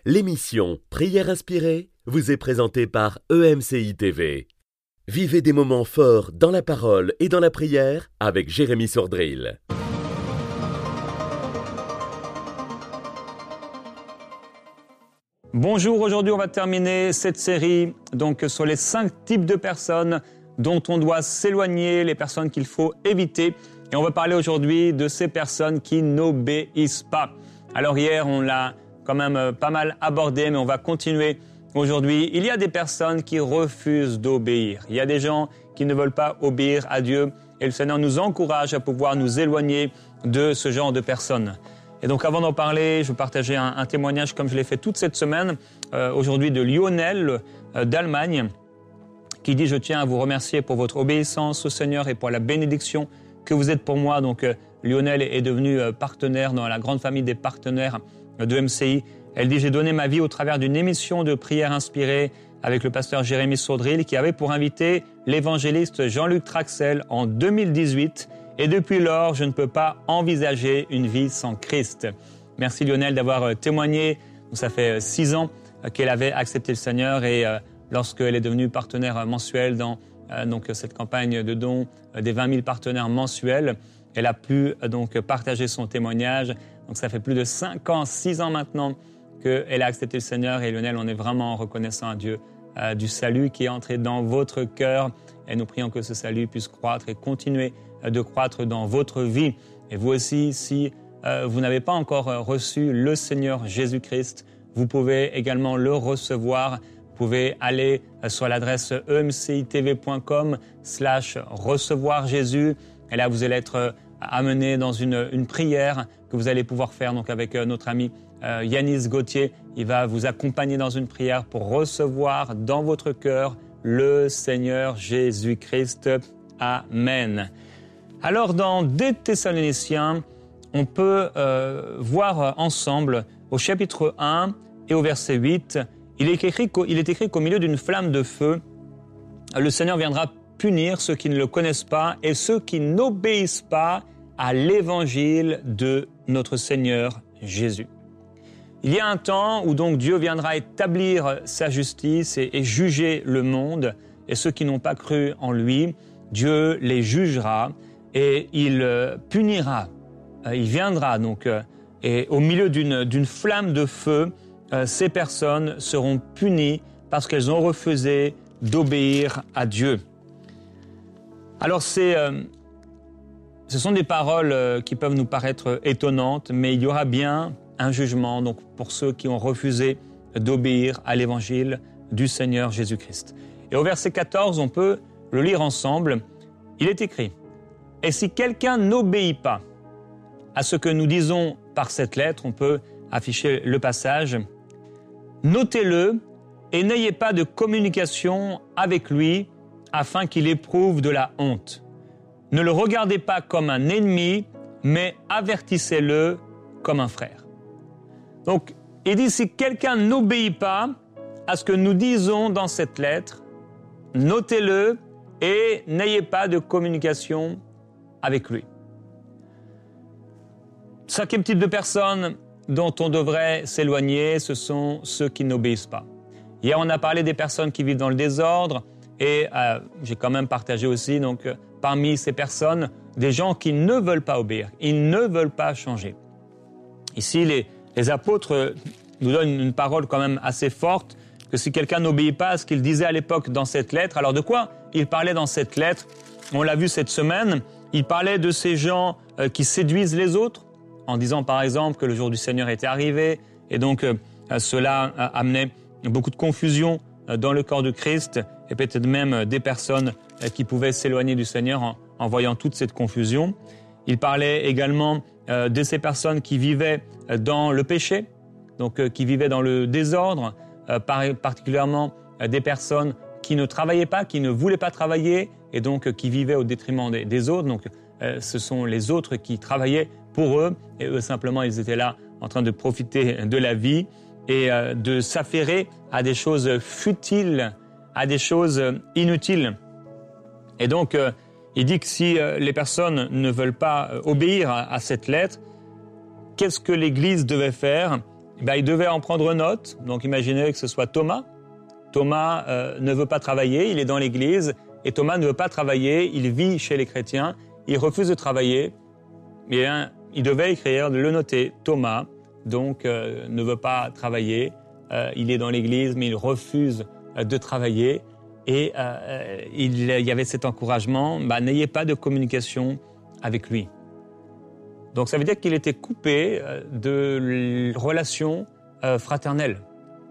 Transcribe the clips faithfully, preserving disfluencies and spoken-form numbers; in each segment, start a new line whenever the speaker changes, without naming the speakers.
L'émission Prière inspirée vous est présentée par E M C I T V. Vivez des moments forts dans la parole et dans la prière avec Jérémy Sordrill.
Bonjour, aujourd'hui on va terminer cette série donc sur les cinq types de personnes dont on doit s'éloigner, les personnes qu'il faut éviter. Et on va parler aujourd'hui de ces personnes qui n'obéissent pas. Alors hier on l'a quand même pas mal abordé, mais on va continuer aujourd'hui. Il y a des personnes qui refusent d'obéir. Il y a des gens qui ne veulent pas obéir à Dieu et le Seigneur nous encourage à pouvoir nous éloigner de ce genre de personnes. Et donc avant d'en parler, je vais partager un, un témoignage comme je l'ai fait toute cette semaine, euh, aujourd'hui de Lionel euh, d'Allemagne, qui dit « Je tiens à vous remercier pour votre obéissance au Seigneur et pour la bénédiction que vous êtes pour moi. » Donc euh, Lionel est devenu euh, partenaire dans la grande famille des partenaires de M C I. Elle dit « J'ai donné ma vie au travers d'une émission de prière inspirée avec le pasteur Jérémy Sordrill qui avait pour invité l'évangéliste Jean-Luc Traxel en deux mille dix-huit. Et depuis lors, je ne peux pas envisager une vie sans Christ. » Merci Lionel d'avoir témoigné. Ça fait six ans qu'elle avait accepté le Seigneur et euh, lorsqu'elle est devenue partenaire mensuel dans euh, donc, cette campagne de dons euh, des vingt mille partenaires mensuels, elle a pu euh, donc partager son témoignage. Donc ça fait plus de cinq ans, six ans maintenant qu'elle a accepté le Seigneur. Et Lionel, on est vraiment reconnaissant à Dieu euh, du salut qui est entré dans votre cœur. Et nous prions que ce salut puisse croître et continuer de croître dans votre vie. Et vous aussi, si euh, vous n'avez pas encore reçu le Seigneur Jésus-Christ, vous pouvez également le recevoir. Vous pouvez aller sur l'adresse emcitv.com slash recevoir Jésus. Et là, vous allez être amené dans une, une prière que vous allez pouvoir faire donc avec notre ami euh, Yanis Gauthier. Il va vous accompagner dans une prière pour recevoir dans votre cœur le Seigneur Jésus-Christ. Amen. Alors dans deux Thessaloniciens, on peut euh, voir ensemble au chapitre un et au verset huit, il est écrit, il est écrit qu'au milieu d'une flamme de feu, le Seigneur viendra punir ceux qui ne le connaissent pas et ceux qui n'obéissent pas à l'évangile de notre Seigneur Jésus. Il y a un temps où donc Dieu viendra établir sa justice et, et juger le monde, et ceux qui n'ont pas cru en lui, Dieu les jugera et il punira. Il viendra donc et au milieu d'une, d'une flamme de feu, ces personnes seront punies parce qu'elles ont refusé d'obéir à Dieu. Alors c'est, euh, ce sont des paroles qui peuvent nous paraître étonnantes, mais il y aura bien un jugement donc, pour ceux qui ont refusé d'obéir à l'évangile du Seigneur Jésus-Christ. Et au verset quatorze, on peut le lire ensemble. Il est écrit « Et si quelqu'un n'obéit pas à ce que nous disons par cette lettre, on peut afficher le passage, notez-le et n'ayez pas de communication avec lui afin qu'il éprouve de la honte. Ne le regardez pas comme un ennemi, mais avertissez-le comme un frère. » Donc, il dit, si quelqu'un n'obéit pas à ce que nous disons dans cette lettre, notez-le et n'ayez pas de communication avec lui. Cinquième type de personnes dont on devrait s'éloigner, ce sont ceux qui n'obéissent pas. Hier, on a parlé des personnes qui vivent dans le désordre et euh, j'ai quand même partagé aussi, donc, euh, parmi ces personnes, des gens qui ne veulent pas obéir, ils ne veulent pas changer. Ici, les, les apôtres nous donnent une parole quand même assez forte, que si quelqu'un n'obéit pas à ce qu'il disait à l'époque dans cette lettre, alors de quoi il parlait dans cette lettre? On l'a vu cette semaine, il parlait de ces gens euh, qui séduisent les autres, en disant par exemple que le jour du Seigneur était arrivé, et donc euh, cela euh, amenait beaucoup de confusion euh, dans le corps de Christ, et peut-être même euh, des personnes euh, qui pouvaient s'éloigner du Seigneur en, en voyant toute cette confusion. Il parlait également euh, de ces personnes qui vivaient euh, dans le péché, donc euh, qui vivaient dans le désordre, euh, par, particulièrement euh, des personnes qui ne travaillaient pas, qui ne voulaient pas travailler, et donc euh, qui vivaient au détriment des, des autres. Donc euh, ce sont les autres qui travaillaient pour eux, et eux simplement ils étaient là en train de profiter de la vie et euh, de s'affairer à des choses futiles, à des choses inutiles. Et donc euh, il dit que si euh, les personnes ne veulent pas euh, obéir à, à cette lettre, qu'est-ce que l'Église devait faire? ben, il devait en prendre note. Donc imaginez que ce soit Thomas. Thomas euh, ne veut pas travailler, il est dans l'église, et Thomas ne veut pas travailler, il vit chez les chrétiens, il refuse de travailler. Et, hein, il devait écrire, le noter, Thomas, donc euh, ne veut pas travailler, euh, il est dans l'église, mais il refuse euh, de travailler. Et euh, il, il y avait cet encouragement, bah, n'ayez pas de communication avec lui. Donc ça veut dire qu'il était coupé euh, de relations euh, fraternelles.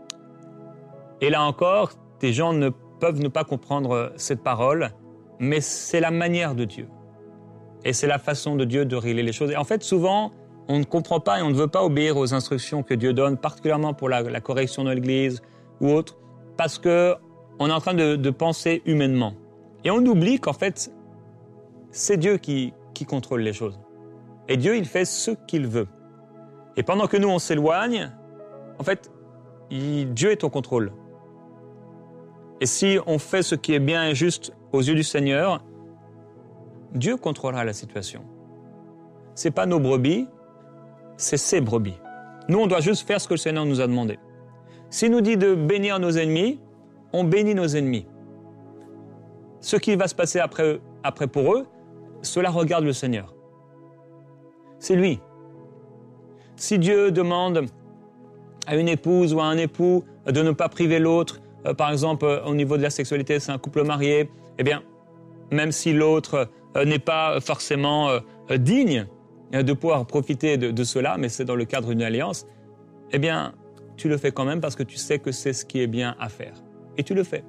Et là encore, des gens ne peuvent ne pas comprendre cette parole, mais c'est la manière de Dieu. Et c'est la façon de Dieu de régler les choses. Et en fait, souvent, on ne comprend pas et on ne veut pas obéir aux instructions que Dieu donne, particulièrement pour la, la correction de l'Église ou autre, parce qu'on est en train de, de penser humainement. Et on oublie qu'en fait, c'est Dieu qui, qui contrôle les choses. Et Dieu, il fait ce qu'il veut. Et pendant que nous, on s'éloigne, en fait, il, Dieu est au contrôle. Et si on fait ce qui est bien et juste aux yeux du Seigneur, Dieu contrôlera la situation. Ce n'est pas nos brebis, c'est ses brebis. Nous, on doit juste faire ce que le Seigneur nous a demandé. S'il nous dit de bénir nos ennemis, on bénit nos ennemis. Ce qui va se passer après, après pour eux, cela regarde le Seigneur. C'est lui. Si Dieu demande à une épouse ou à un époux de ne pas priver l'autre, euh, par exemple euh, au niveau de la sexualité, c'est un couple marié, eh bien, même si l'autre euh, n'est pas forcément euh, digne euh, de pouvoir profiter de, de cela, mais c'est dans le cadre d'une alliance, eh bien, tu le fais quand même parce que tu sais que c'est ce qui est bien à faire. Et tu le fais.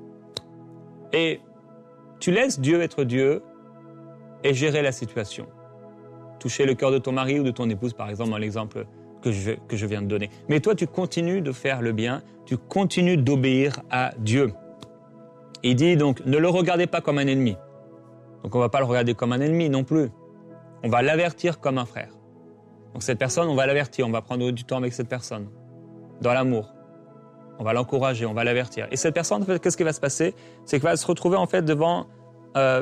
Et tu laisses Dieu être Dieu et gérer la situation. Toucher le cœur de ton mari ou de ton épouse, par exemple, dans l'exemple que je, que je viens de donner. Mais toi, tu continues de faire le bien, tu continues d'obéir à Dieu. Il dit donc, ne le regardez pas comme un ennemi. Donc on ne va pas le regarder comme un ennemi non plus. On va l'avertir comme un frère. Donc cette personne, on va l'avertir, on va prendre du temps avec cette personne, dans l'amour. On va l'encourager, on va l'avertir. Et cette personne, en fait, qu'est-ce qui va se passer? C'est qu'elle va se retrouver en fait devant euh,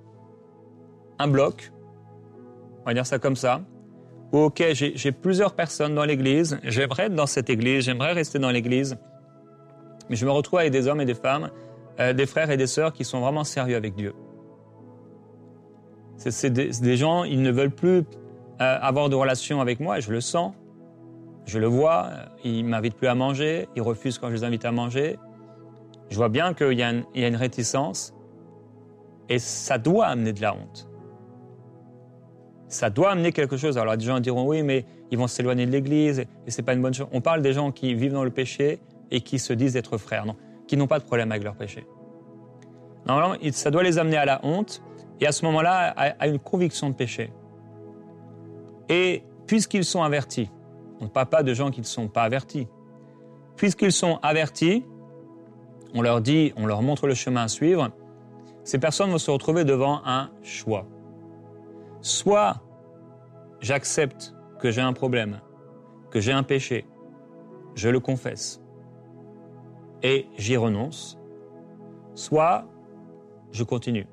un bloc, on va dire ça comme ça, où ok, j'ai, j'ai plusieurs personnes dans l'église, j'aimerais être dans cette église, j'aimerais rester dans l'église, mais je me retrouve avec des hommes et des femmes, euh, des frères et des sœurs qui sont vraiment sérieux avec Dieu. C'est, c'est, des, c'est des gens, ils ne veulent plus euh, avoir de relation avec moi, et je le sens, je le vois, ils ne m'invitent plus à manger, ils refusent quand je les invite à manger. Je vois bien qu'il y a une, il y a une réticence, et ça doit amener de la honte. Ça doit amener quelque chose. Alors, des gens diront, oui, mais ils vont s'éloigner de l'Église et, et ce n'est pas une bonne chose. On parle des gens qui vivent dans le péché et qui se disent être frères, non, qui n'ont pas de problème avec leur péché. Normalement, ça doit les amener à la honte et à ce moment-là, à, à une conviction de péché. Et puisqu'ils sont avertis, on ne parle pas de gens qui ne sont pas avertis, puisqu'ils sont avertis, on leur dit, on leur montre le chemin à suivre, ces personnes vont se retrouver devant un choix. Soit j'accepte que j'ai un problème, que j'ai un péché, je le confesse et j'y renonce, soit je continue.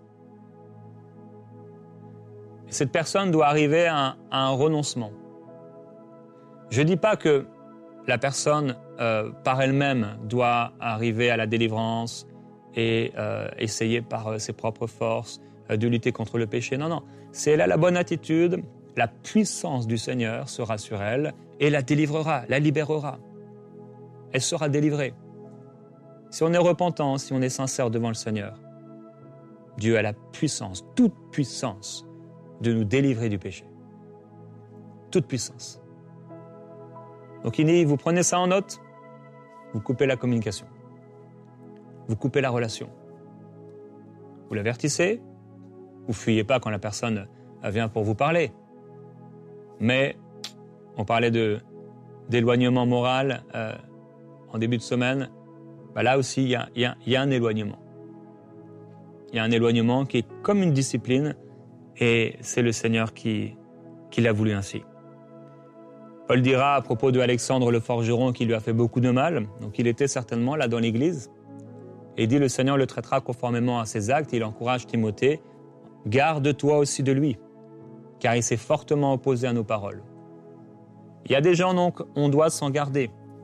Et cette personne doit arriver à un, à un renoncement. Je ne dis pas que la personne euh, par elle-même doit arriver à la délivrance et euh, essayer par euh, ses propres forces euh, de lutter contre le péché. Non, non. Si elle a la bonne attitude, la puissance du Seigneur sera sur elle et la délivrera, la libérera. Elle sera délivrée. Si on est repentant, si on est sincère devant le Seigneur, Dieu a la puissance, toute puissance, de nous délivrer du péché. Toute puissance. Donc il dit, vous prenez ça en note, vous coupez la communication. Vous coupez la relation. Vous l'avertissez, vous ne fuyez pas quand la personne vient pour vous parler. Mais on parlait de, d'éloignement moral euh, en début de semaine. Ben là aussi, il y a, y a, y a un éloignement. Il y a un éloignement qui est comme une discipline et c'est le Seigneur qui, qui l'a voulu ainsi. Paul dira à propos de Alexandre le forgeron qui lui a fait beaucoup de mal, donc il était certainement là dans l'église, et il dit le Seigneur le traitera conformément à ses actes, il encourage Timothée, garde-toi aussi de lui, car il s'est fortement opposé à nos paroles. Il y a des gens donc, on doit s'en garder.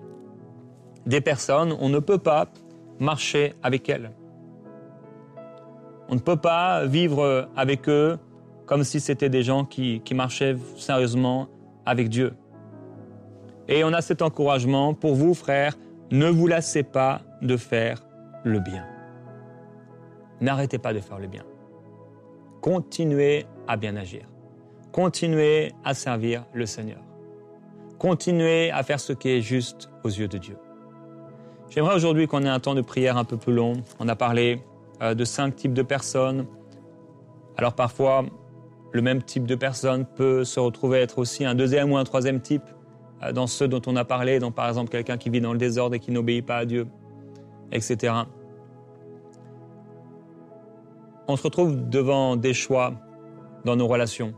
des personnes, on ne peut pas marcher avec elles. On ne peut pas vivre avec eux comme si c'était des gens qui, qui marchaient sérieusement avec Dieu. Et on a cet encouragement pour vous, frères, ne vous lassez pas de faire le bien. N'arrêtez pas de faire le bien. Continuez à bien agir. Continuez à servir le Seigneur. Continuez à faire ce qui est juste aux yeux de Dieu. J'aimerais aujourd'hui qu'on ait un temps de prière un peu plus long. On a parlé euh, de cinq types de personnes. Alors parfois, le même type de personne peut se retrouver être aussi un deuxième ou un troisième type euh, dans ceux dont on a parlé, donc par exemple quelqu'un qui vit dans le désordre et qui n'obéit pas à Dieu, et cetera. On se retrouve devant des choix dans nos relations.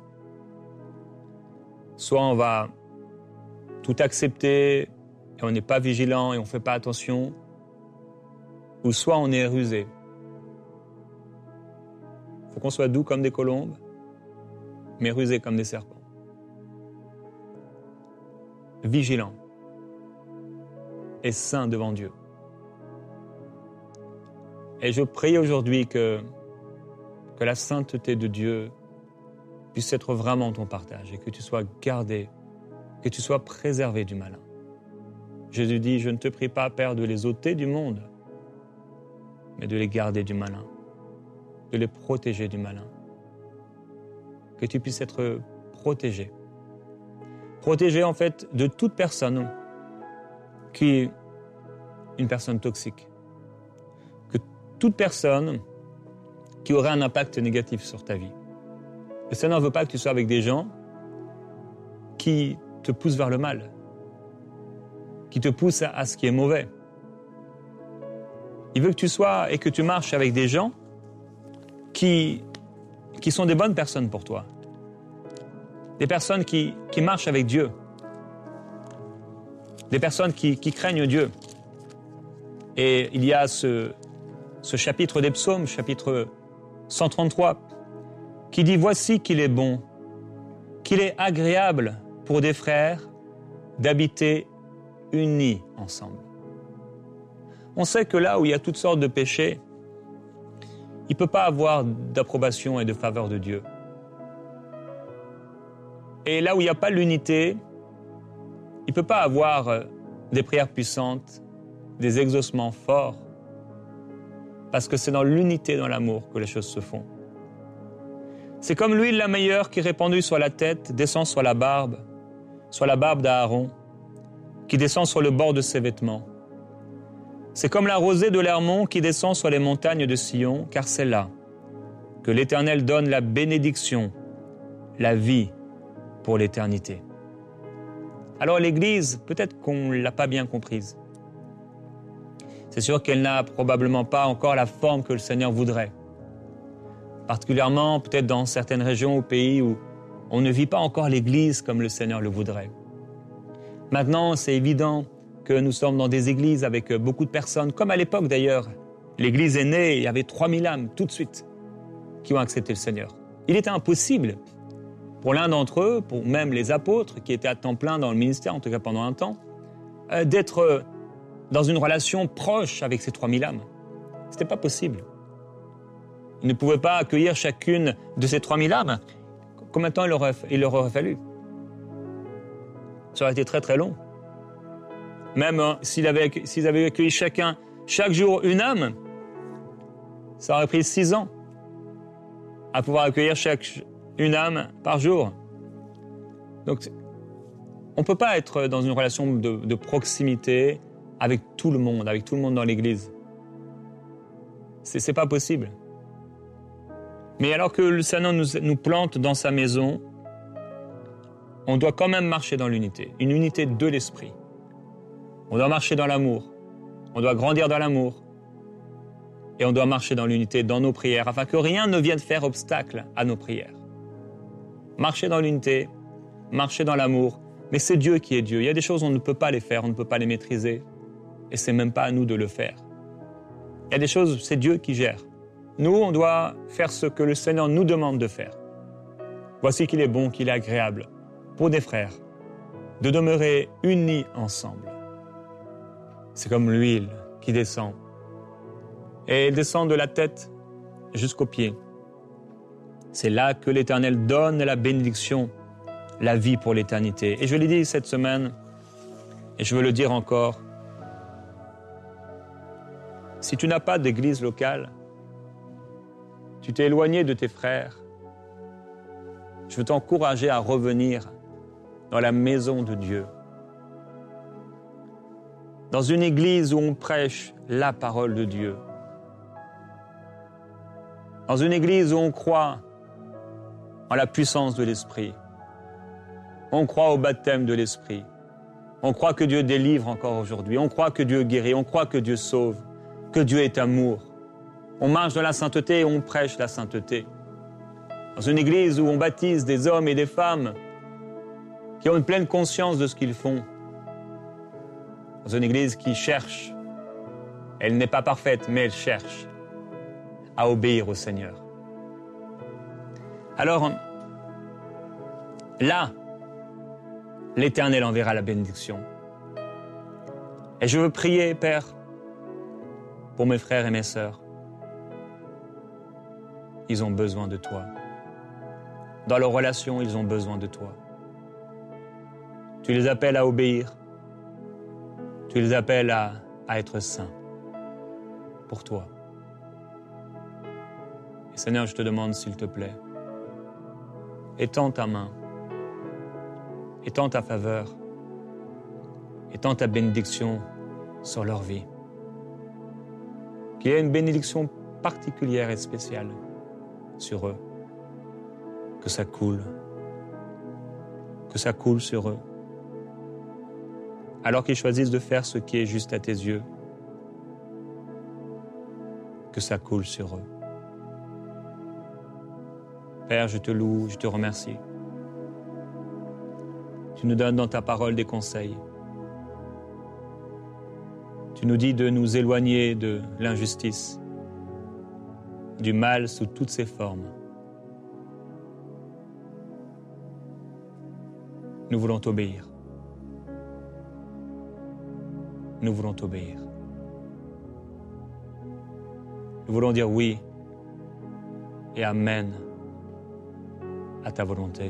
Soit on va tout accepter et on n'est pas vigilant et on ne fait pas attention, ou soit on est rusé. Il faut qu'on soit doux comme des colombes, mais rusé comme des serpents. Vigilant et saint devant Dieu. Et je prie aujourd'hui que, que la sainteté de Dieu puisse être vraiment ton partage et que tu sois gardé, que tu sois préservé du malin. Jésus dit, je ne te prie pas, Père, de les ôter du monde, mais de les garder du malin, de les protéger du malin. Que tu puisses être protégé. Protégé, en fait, de toute personne qui est une personne toxique. Que toute personne qui aurait un impact négatif sur ta vie. Le Seigneur ne veut pas que tu sois avec des gens qui te poussent vers le mal, qui te poussent à, à ce qui est mauvais. Il veut que tu sois et que tu marches avec des gens qui, qui sont des bonnes personnes pour toi. Des personnes qui, qui marchent avec Dieu. Des personnes qui, qui craignent Dieu. Et il y a ce, ce chapitre des psaumes, chapitre cent trente-trois, qui dit « Voici qu'il est bon, qu'il est agréable pour des frères d'habiter unis ensemble. » On sait que là où il y a toutes sortes de péchés, il ne peut pas avoir d'approbation et de faveur de Dieu. Et là où il n'y a pas l'unité, il ne peut pas avoir des prières puissantes, des exaucements forts, parce que c'est dans l'unité, dans l'amour, que les choses se font. C'est comme l'huile la meilleure qui, répandue sur la tête, descend sur la barbe, sur la barbe d'Aaron, qui descend sur le bord de ses vêtements. C'est comme la rosée de l'Hermon qui descend sur les montagnes de Sion, car c'est là que l'Éternel donne la bénédiction, la vie pour l'éternité. Alors l'Église, peut-être qu'on ne l'a pas bien comprise. C'est sûr qu'elle n'a probablement pas encore la forme que le Seigneur voudrait. Particulièrement peut-être dans certaines régions ou pays où on ne vit pas encore l'Église comme le Seigneur le voudrait. Maintenant, c'est évident que nous sommes dans des églises avec beaucoup de personnes, comme à l'époque d'ailleurs. L'Église est née, il y avait trois mille âmes tout de suite qui ont accepté le Seigneur. Il était impossible pour l'un d'entre eux, pour même les apôtres qui étaient à temps plein dans le ministère, en tout cas pendant un temps, euh, d'être dans une relation proche avec ces trois mille âmes. Ce n'était pas possible. Ils ne pouvaient pas accueillir chacune de ces trois mille âmes. Combien de temps il leur aurait, il leur aurait fallu? Ça aurait été très très long. Même hein, s'ils avaient, s'ils avaient accueilli chacun, chaque jour une âme, ça aurait pris six ans à pouvoir accueillir chaque, une âme par jour. Donc, on ne peut pas être dans une relation de, de proximité avec tout le monde, avec tout le monde dans l'Église. C'est, c'est pas possible. Mais alors que le Seigneur nous, nous plante dans sa maison, on doit quand même marcher dans l'unité, une unité de l'esprit. On doit marcher dans l'amour, on doit grandir dans l'amour, et on doit marcher dans l'unité, dans nos prières, afin que rien ne vienne faire obstacle à nos prières. Marcher dans l'unité, marcher dans l'amour, mais c'est Dieu qui est Dieu. Il y a des choses on ne peut pas les faire, on ne peut pas les maîtriser, et c'est même pas à nous de le faire. Il y a des choses, c'est Dieu qui gère. Nous, on doit faire ce que le Seigneur nous demande de faire. Voici qu'il est bon, qu'il est agréable, pour des frères, de demeurer unis ensemble. C'est comme l'huile qui descend. Et elle descend de la tête jusqu'aux pieds. C'est là que l'Éternel donne la bénédiction, la vie pour l'éternité. Et je l'ai dit cette semaine, et je veux le dire encore, si tu n'as pas d'église locale, tu t'es éloigné de tes frères, je veux t'encourager à revenir dans la maison de Dieu. Dans une église où on prêche la parole de Dieu. Dans une église où on croit en la puissance de l'Esprit. On croit au baptême de l'Esprit. On croit que Dieu délivre encore aujourd'hui. On croit que Dieu guérit. On croit que Dieu sauve. Que Dieu est amour. On marche dans la sainteté et on prêche la sainteté. Dans une église où on baptise des hommes et des femmes qui ont une pleine conscience de ce qu'ils font. Dans une église qui cherche, elle n'est pas parfaite, mais elle cherche à obéir au Seigneur. Alors, là, l'Éternel enverra la bénédiction. Et je veux prier, Père, pour mes frères et mes sœurs. Ils ont besoin de toi. Dans leurs relations, ils ont besoin de toi. Tu les appelles à obéir. Tu les appelles à, à être saints pour toi. Et Seigneur, je te demande, s'il te plaît, étends ta main, étends ta faveur, étends ta bénédiction sur leur vie. Qu'il y ait une bénédiction particulière et spéciale sur eux. Que ça coule, que ça coule sur eux. Alors qu'ils choisissent de faire ce qui est juste à tes yeux, que ça coule sur eux. Père, je te loue, je te remercie. Tu nous donnes dans ta parole des conseils. Tu nous dis de nous éloigner de l'injustice, du mal sous toutes ses formes. Nous voulons t'obéir. Nous voulons t'obéir. Nous voulons dire oui et amen à ta volonté.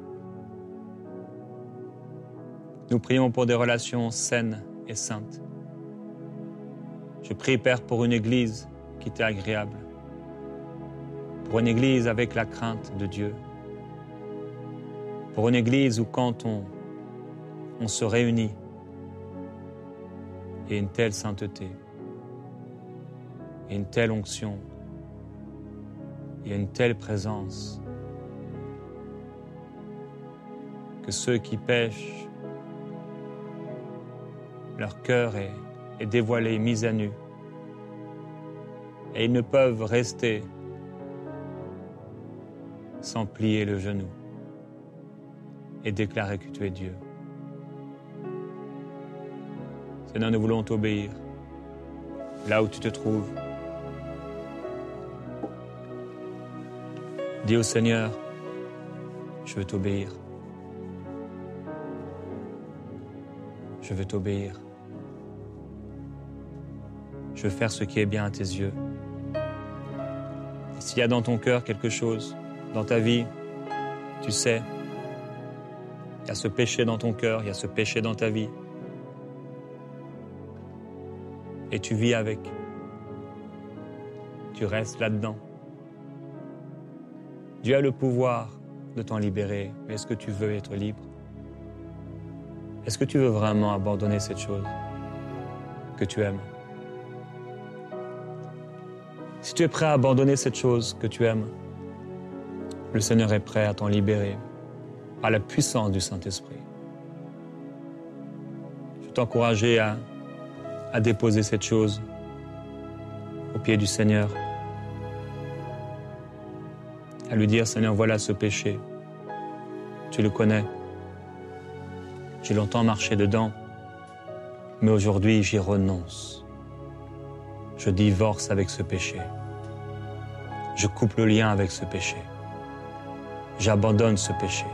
Nous prions pour des relations saines et saintes. Je prie, Père, pour une église qui t'est agréable, pour une église avec la crainte de Dieu, pour une église où quand on, on se réunit, il y a une telle sainteté, il y a une telle onction, il y a une telle présence, que ceux qui pêchent, leur cœur est, est dévoilé, mis à nu, et ils ne peuvent rester sans plier le genou et déclarer que tu es Dieu. Seigneur, nous voulons t'obéir là où tu te trouves. Dis au Seigneur, je veux t'obéir. Je veux t'obéir. Je veux faire ce qui est bien à tes yeux. Et s'il y a dans ton cœur quelque chose, dans ta vie, tu sais, il y a ce péché dans ton cœur, il y a ce péché dans ta vie. Et tu vis avec. Tu restes là-dedans. Dieu a le pouvoir de t'en libérer, mais est-ce que tu veux être libre? Est-ce que tu veux vraiment abandonner cette chose que tu aimes? Si tu es prêt à abandonner cette chose que tu aimes, le Seigneur est prêt à t'en libérer par la puissance du Saint-Esprit. Je veux t'encourager à, à déposer cette chose au pied du Seigneur, à lui dire, Seigneur, voilà ce péché, tu le connais. J'ai longtemps marché dedans, mais aujourd'hui j'y renonce. Je divorce avec ce péché. Je coupe le lien avec ce péché. J'abandonne ce péché.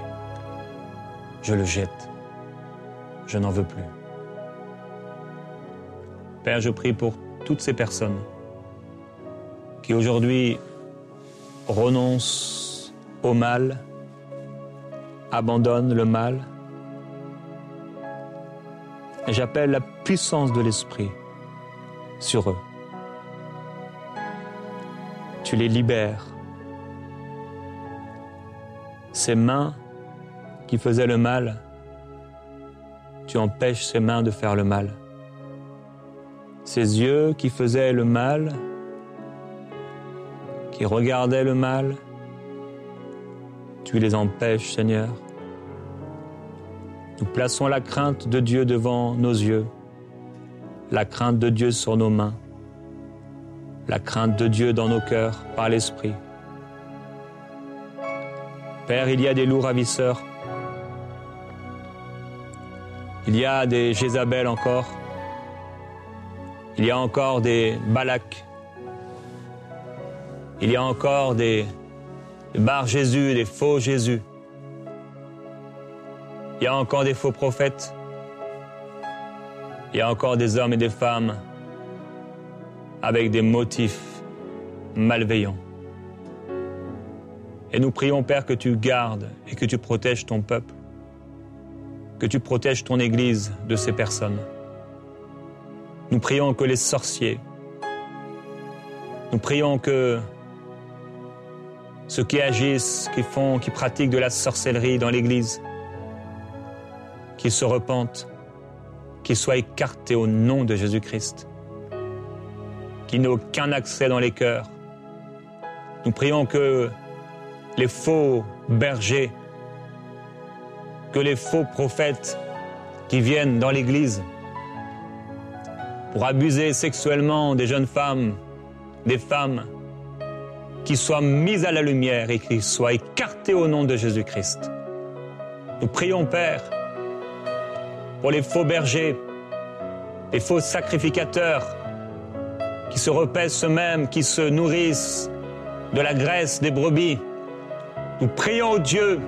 Je le jette. Je n'en veux plus. Père, je prie pour toutes ces personnes qui aujourd'hui renoncent au mal, abandonnent le mal. Et j'appelle la puissance de l'Esprit sur eux. Tu les libères. Ces mains qui faisaient le mal, tu empêches ces mains de faire le mal. Ces yeux qui faisaient le mal, qui regardaient le mal, tu les empêches, Seigneur. Nous plaçons la crainte de Dieu devant nos yeux, la crainte de Dieu sur nos mains, la crainte de Dieu dans nos cœurs par l'Esprit. Père, il y a des loups ravisseurs, il y a des Jézabel encore, il y a encore des Balak, il y a encore des, des Bar-Jésus, des faux Jésus. Il y a encore des faux prophètes. Il y a encore des hommes et des femmes avec des motifs malveillants. Et nous prions, Père, que tu gardes et que tu protèges ton peuple, que tu protèges ton Église de ces personnes. Nous prions que les sorciers, nous prions que ceux qui agissent, qui font, qui pratiquent de la sorcellerie dans l'Église, qu'ils se repentent, qu'ils soient écartés au nom de Jésus-Christ, qu'ils n'aient aucun accès dans les cœurs. Nous prions que les faux bergers, que les faux prophètes qui viennent dans l'Église pour abuser sexuellement des jeunes femmes, des femmes, qui soient mises à la lumière et qui soient écartés au nom de Jésus-Christ. Nous prions, Père, pour les faux bergers, les faux sacrificateurs qui se repaissent eux-mêmes, qui se nourrissent de la graisse des brebis. Nous prions au Dieu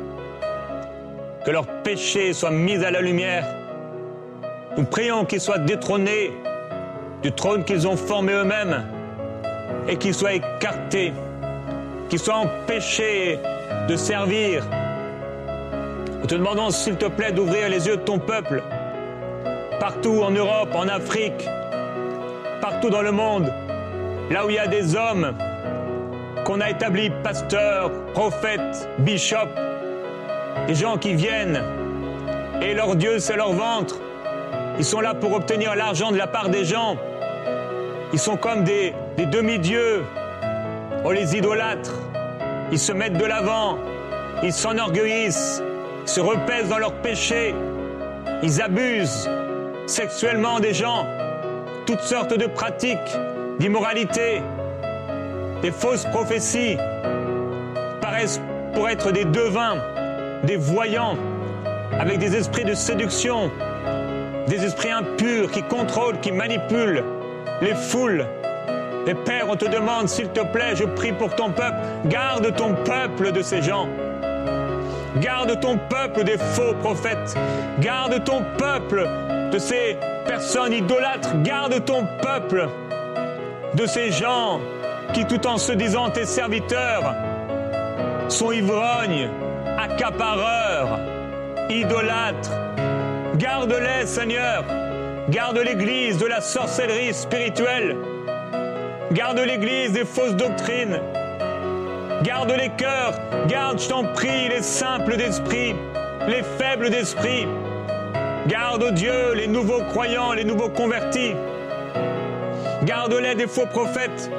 que leurs péchés soient mis à la lumière. Nous prions qu'ils soient détrônés du trône qu'ils ont formé eux-mêmes et qu'ils soient écartés, qu'ils soient empêchés de servir. Nous te demandons, s'il te plaît, d'ouvrir les yeux de ton peuple, partout en Europe, en Afrique, partout dans le monde, là où il y a des hommes qu'on a établis pasteurs, prophètes, bishops, des gens qui viennent et leur Dieu, c'est leur ventre. Ils sont là pour obtenir l'argent de la part des gens. Ils sont comme des, des demi-dieux. On les idolâtre. Ils se mettent de l'avant. Ils s'enorgueillissent. Ils se repaissent dans leurs péchés. Ils abusent sexuellement des gens. Toutes sortes de pratiques d'immoralité. Des fausses prophéties paraissent pour être des devins, des voyants, avec des esprits de séduction, des esprits impurs qui contrôlent, qui manipulent les foules. Et Père, on te demande, s'il te plaît, je prie pour ton peuple, garde ton peuple de ces gens. Garde ton peuple des faux prophètes. Garde ton peuple de ces personnes idolâtres. Garde ton peuple de ces gens qui, tout en se disant tes serviteurs, sont ivrognes, accapareurs, idolâtres. Garde-les, Seigneur. Garde l'Église de la sorcellerie spirituelle. Garde l'Église des fausses doctrines. Garde les cœurs. Garde, je t'en prie, les simples d'esprit, les faibles d'esprit. Garde, oh Dieu, les nouveaux croyants, les nouveaux convertis. Garde-les des faux prophètes.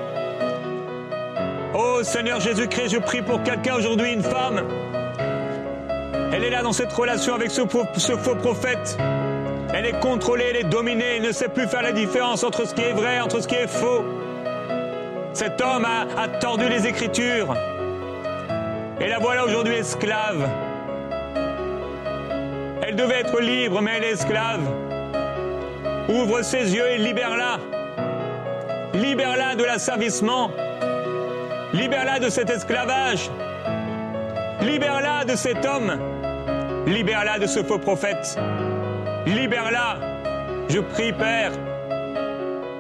Oh Seigneur Jésus-Christ, je prie pour quelqu'un aujourd'hui, une femme. Elle est là dans cette relation avec ce faux, ce faux prophète. Elle est contrôlée, elle est dominée, elle ne sait plus faire la différence entre ce qui est vrai, entre ce qui est faux. Cet homme a, a tordu les Écritures. Et la voilà aujourd'hui esclave. Elle devait être libre, mais elle est esclave. Ouvre ses yeux et libère-la. Libère-la de l'asservissement. Libère-la de cet esclavage. Libère-la de cet homme. Libère-la de ce faux prophète. Libère-la. Je prie, Père,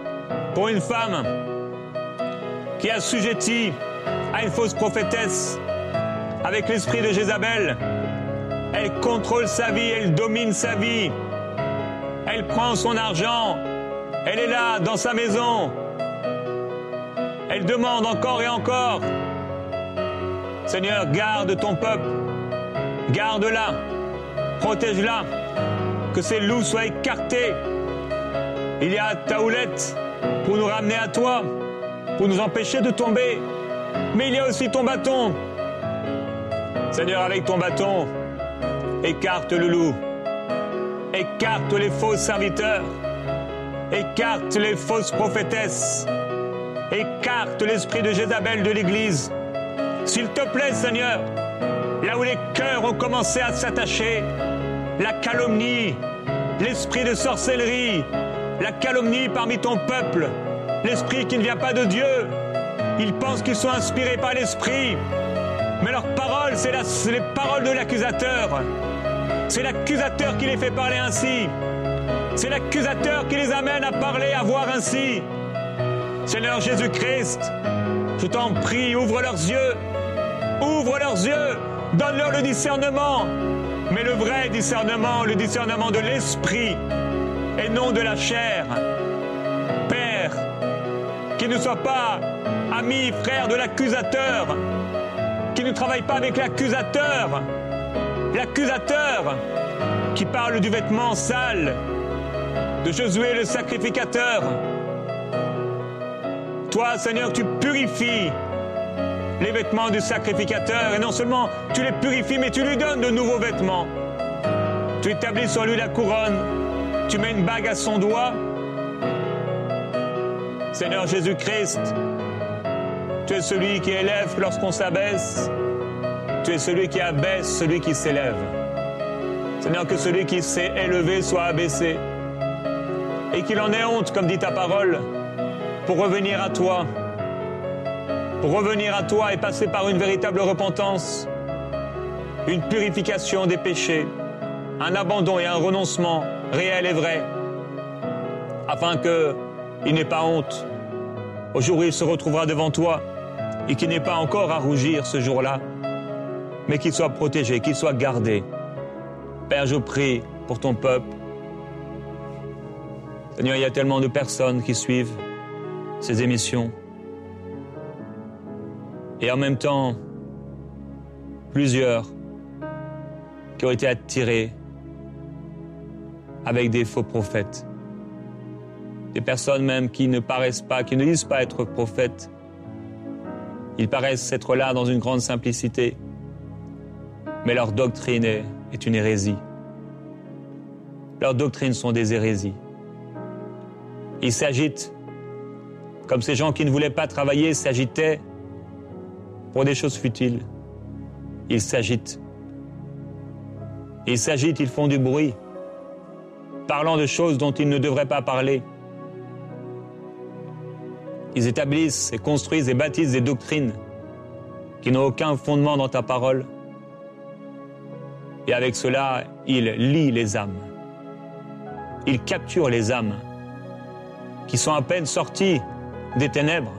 pour une femme qui est assujettie à une fausse prophétesse avec l'esprit de Jézabel. Elle contrôle sa vie, elle domine sa vie. Elle prend son argent, elle est là dans sa maison. Elle demande encore et encore. Seigneur, garde ton peuple, garde-la, protège-la, que ces loups soient écartés. Il y a ta houlette pour nous ramener à toi, pour nous empêcher de tomber. Mais il y a aussi ton bâton. Seigneur, avec ton bâton, écarte le loup, écarte les faux serviteurs, écarte les fausses prophétesses, écarte l'esprit de Jézabel de l'Église. S'il te plaît, Seigneur, là où les cœurs ont commencé à s'attacher, la calomnie, l'esprit de sorcellerie, la calomnie parmi ton peuple, l'esprit qui ne vient pas de Dieu, ils pensent qu'ils sont inspirés par l'esprit, mais leurs paroles, c'est, la, c'est les paroles de l'accusateur. C'est l'accusateur qui les fait parler ainsi. C'est l'accusateur qui les amène à parler, à voir ainsi. Seigneur Jésus-Christ, je t'en prie, ouvre leurs yeux, ouvre leurs yeux, donne-leur le discernement, mais le vrai discernement, le discernement de l'esprit et non de la chair. Père, qu'ils ne soient pas amis, frères de l'accusateur, qu'ils ne travaillent pas avec l'accusateur, l'accusateur qui parle du vêtement sale de Josué le sacrificateur. Toi, Seigneur, tu purifies les vêtements du sacrificateur, et non seulement tu les purifies, mais tu lui donnes de nouveaux vêtements. Tu établis sur lui la couronne, tu mets une bague à son doigt. Seigneur Jésus-Christ, tu es celui qui élève lorsqu'on s'abaisse, tu es celui qui abaisse celui qui s'élève. Seigneur, que celui qui s'est élevé soit abaissé, et qu'il en ait honte, comme dit ta parole, pour revenir à toi, pour revenir à toi et passer par une véritable repentance, une purification des péchés, un abandon et un renoncement réel et vrai, afin qu'il n'ait pas honte au jour où il se retrouvera devant toi et qu'il n'ait pas encore à rougir ce jour-là, mais qu'il soit protégé, qu'il soit gardé. Père, je prie pour ton peuple. Seigneur, il y a tellement de personnes qui suivent ces émissions. Et en même temps, plusieurs qui ont été attirés avec des faux prophètes. Des personnes même qui ne paraissent pas, qui ne disent pas être prophètes. Ils paraissent être là dans une grande simplicité, mais leur doctrine est, est une hérésie. Leurs doctrines sont des hérésies. Ils s'agitent, comme ces gens qui ne voulaient pas travailler s'agitaient pour des choses futiles. Ils s'agitent. Ils s'agitent, ils font du bruit, parlant de choses dont ils ne devraient pas parler. Ils établissent et construisent et bâtissent des doctrines qui n'ont aucun fondement dans ta parole. Et avec cela, ils lient les âmes. Ils capturent les âmes qui sont à peine sorties des ténèbres.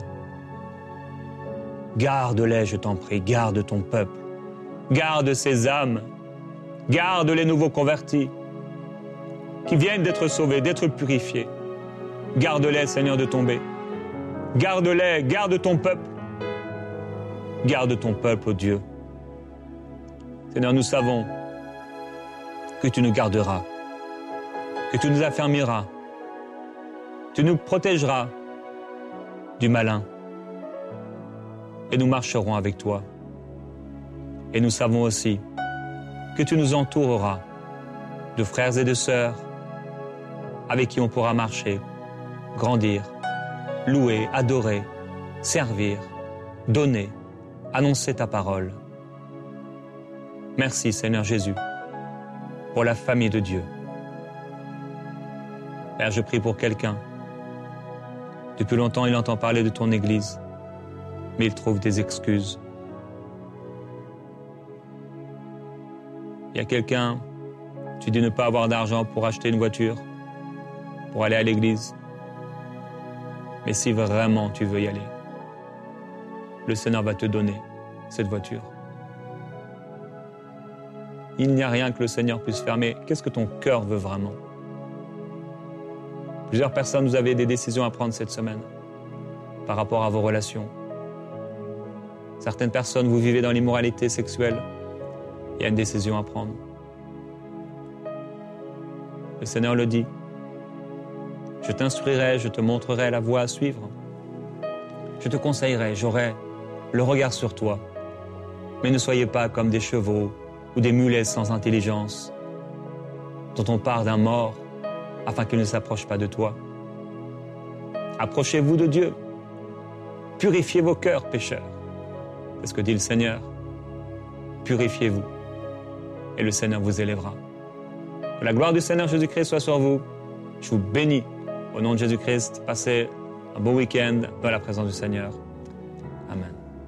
Garde-les, je t'en prie, garde ton peuple. Garde ces âmes. Garde les nouveaux convertis qui viennent d'être sauvés, d'être purifiés. Garde-les, Seigneur, de tomber. Garde-les, garde ton peuple. Garde ton peuple, ô Dieu. Seigneur, nous savons que tu nous garderas, que tu nous affermiras, tu nous protégeras du malin. Et nous marcherons avec toi. Et nous savons aussi que tu nous entoureras de frères et de sœurs avec qui on pourra marcher, grandir, louer, adorer, servir, donner, annoncer ta parole. Merci Seigneur Jésus pour la famille de Dieu. Père, je prie pour quelqu'un. Depuis longtemps, il entend parler de ton Église, mais il trouve des excuses. Il y a quelqu'un, tu dis ne pas avoir d'argent pour acheter une voiture, pour aller à l'église. Mais si vraiment tu veux y aller, le Seigneur va te donner cette voiture. Il n'y a rien que le Seigneur puisse faire, mais qu'est-ce que ton cœur veut vraiment? Plusieurs personnes, vous avez des décisions à prendre cette semaine par rapport à vos relations. Certaines personnes, vous vivez dans l'immoralité sexuelle. Il y a une décision à prendre. Le Seigneur le dit. Je t'instruirai, je te montrerai la voie à suivre. Je te conseillerai, j'aurai le regard sur toi. Mais ne soyez pas comme des chevaux ou des mulets sans intelligence, dont on part d'un mort afin qu'il ne s'approche pas de toi. Approchez-vous de Dieu. Purifiez vos cœurs, pécheurs. C'est ce que dit le Seigneur. Purifiez-vous, et le Seigneur vous élèvera. Que la gloire du Seigneur Jésus-Christ soit sur vous. Je vous bénis au nom de Jésus-Christ. Passez un beau week-end dans la présence du Seigneur. Amen.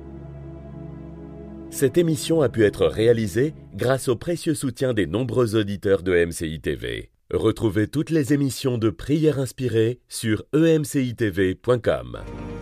Cette émission a pu être réalisée grâce au précieux soutien des nombreux auditeurs de E M C I T V. Retrouvez toutes les émissions de Prières inspirées sur e m c i t v point com.